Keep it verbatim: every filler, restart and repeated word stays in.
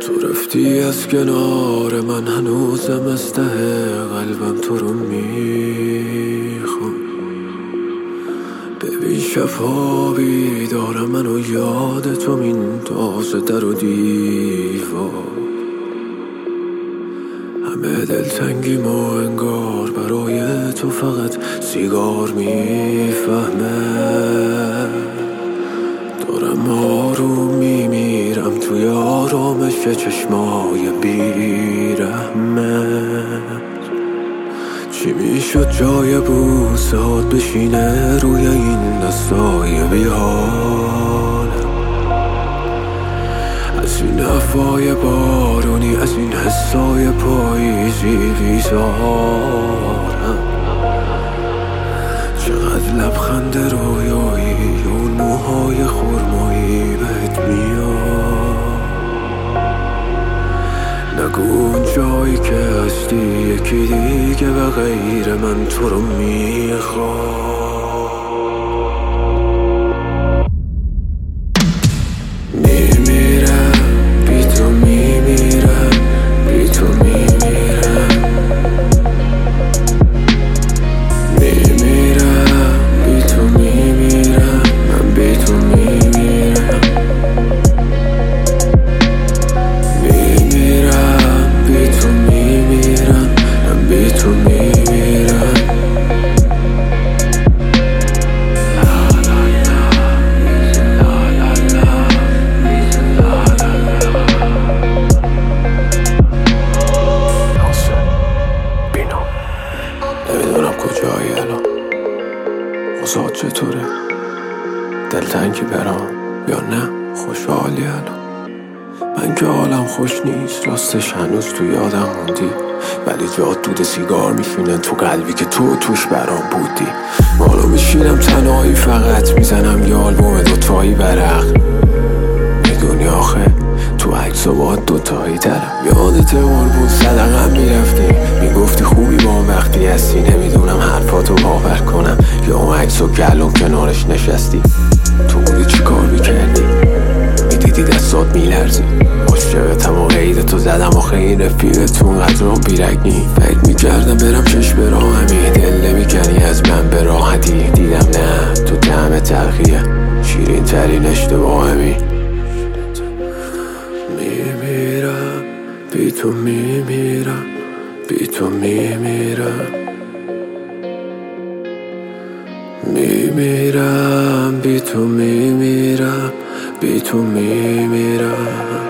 تو رفتی از کنار من، هنوزم از ته قلبم تو رو میخوام. ببین شبها بیدارم من و یاد تو میندازه در و دیوار. همه دلتنگیم و انگار برای تو فقط سیگار میفهمه. دارم آروم میمیرم توی آرامش چشمای بیرحمت. چی میشد جای بوسات بشینه روی این دستای بیحالم؟ از این هوای بارونی، از این حسای پاییزی بیزارم. چقدر لبخند رویایی، اون موهای خرمایی بهت میاد. نگو اون جایی که هستی یکی دیگه به غیر من تو رو میخواد. میمیرم بی تو، میمیرم بی تو، میمیرم میمیرم بی تو، میمیرم من بی تو، میمیرم میمیرم بی تو، میمیرم من بی تو، میمیرم. نمیدونم کجایی الان، اوضاع چطوره؟ دلتنگی برام یا نه خوشحالی الان؟ من که حالم خوش نیست، راستش هنوز تو یادم موندی، ولی جات دود سیگار میشینه تو قلبی که تو توش برام بودی. مالو میشینم تنهایی فقط میزنم یه آلبوم دوتایی برق. میدونی آخه تو عکس و با دوتایی ترم. یادت اون بود صدقم میرفتی، میگفتی خوبی با اون وقتی هستی. نمیدونم حرفاتو باور کنم یا اون عکس و گلوم کنارش نشستی. تو بودی چی کار میکردی؟ میدیدی دستات میلرزی. عاشقتم و قیدتو زدم آخه این رفیقتون قدرم بیرگنی. فکر میکردم برم چشم راهمی، دل نمیکنی از من به راحتی. دیدم نه تو طعم تلخیه، شیرین ترین اشتباهمی. میمیرم بی تو، میمیرم بی تو، میمیرم میمیرم بی تو، میمیرم بی تو، میمیرم.